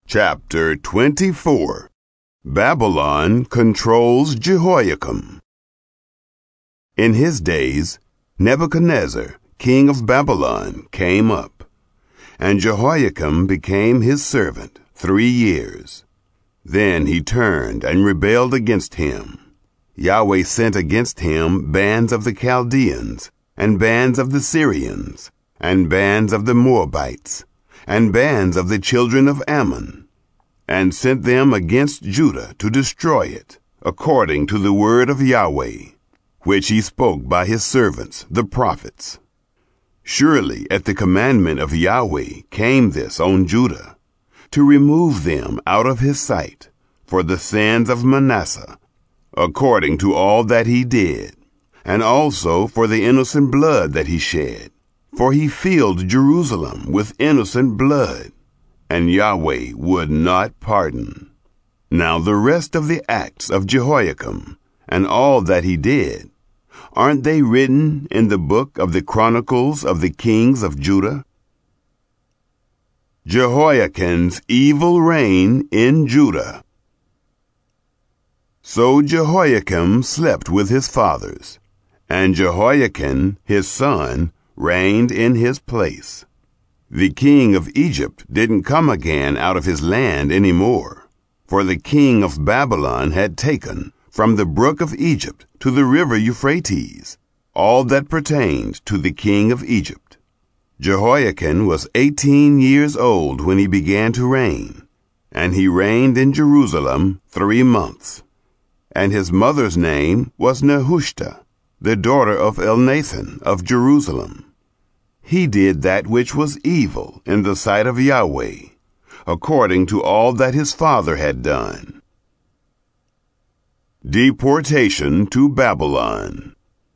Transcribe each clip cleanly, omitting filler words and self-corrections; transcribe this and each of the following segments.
Chapter 24. Babylon controls Jehoiakim. In his days, Nebuchadnezzar, king of Babylon, came up, and Jehoiakim became his servant 3 years. Then he turned and rebelled against him. Yahweh sent against him bands of the Chaldeans, and bands of the Syrians, and bands of the Moabites, and bands of the children of Ammon, and sent them against Judah to destroy it, according to the word of Yahweh, which he spoke by his servants, the prophets. Surely at the commandment of Yahweh came this on Judah, to remove them out of his sight, for the sins of Manasseh, according to all that he did, and also for the innocent blood that he shed. For he filled Jerusalem with innocent blood, and Yahweh would not pardon. Now the rest of the acts of Jehoiakim, and all that he did, aren't they written in the book of the Chronicles of the kings of Judah? Jehoiakim's evil reign in Judah. So Jehoiakim slept with his fathers, and Jehoiakim his son reigned in his place. The king of Egypt didn't come again out of his land any more, for the king of Babylon had taken from the brook of Egypt to the river Euphrates all that pertained to the king of Egypt. Jehoiakim was 18 years old when he began to reign, and he reigned in Jerusalem 3 months. And his mother's name was Nehushta, the daughter of Elnathan of Jerusalem. He did that which was evil in the sight of Yahweh, according to all that his father had done. Deportation to Babylon.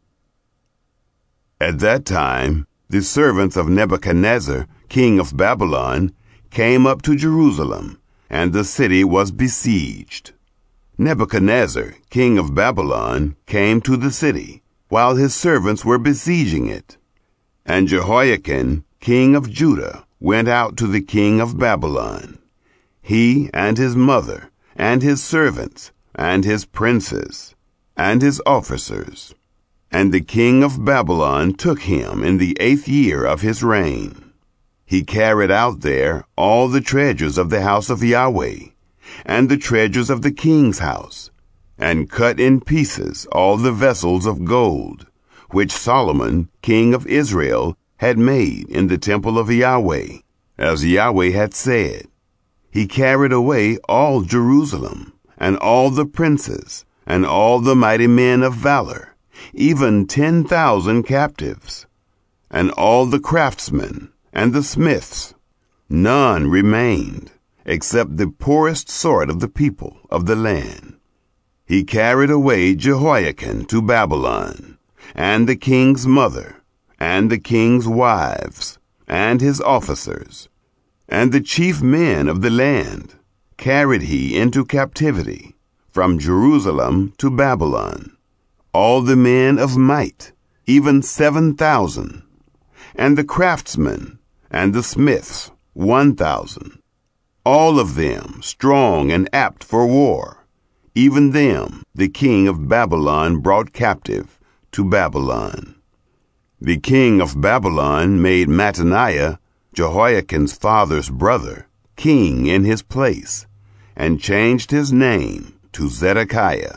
At that time, the servants of Nebuchadnezzar, king of Babylon, came up to Jerusalem, and the city was besieged. Nebuchadnezzar, king of Babylon, came to the city, while his servants were besieging it. And Jehoiakim, king of Judah, went out to the king of Babylon, he and his mother, and his servants, and his princes, and his officers. And the king of Babylon took him in the 8th year of his reign. He carried out there all the treasures of the house of Yahweh, and the treasures of the king's house, and cut in pieces all the vessels of gold, which Solomon, king of Israel, had made in the temple of Yahweh, as Yahweh had said. He carried away all Jerusalem, and all the princes, and all the mighty men of valor, even 10,000 captives, and all the craftsmen, and the smiths. None remained, except the poorest sort of the people of the land. He carried away Jehoiakim to Babylon, and the king's mother, and the king's wives, and his officers, and the chief men of the land, carried he into captivity, from Jerusalem to Babylon, all the men of might, even 7,000, and the craftsmen, and the smiths, 1,000, all of them strong and apt for war. Even them the king of Babylon brought captive to Babylon. The king of Babylon made Mattaniah, Jehoiakim's father's brother, king in his place, and changed his name to Zedekiah.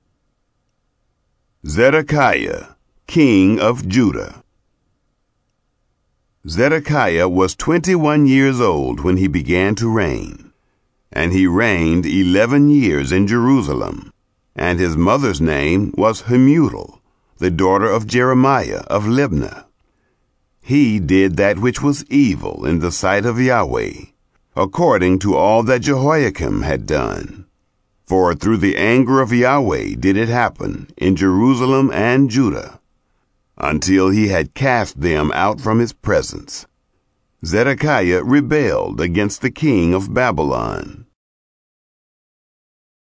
Zedekiah, king of Judah. Zedekiah was 21 years old when he began to reign, and he reigned 11 years in Jerusalem, and his mother's name was Hamutal, the daughter of Jeremiah of Libnah. He did that which was evil in the sight of Yahweh, according to all that Jehoiakim had done. For through the anger of Yahweh did it happen in Jerusalem and Judah, until he had cast them out from his presence. Zedekiah rebelled against the king of Babylon.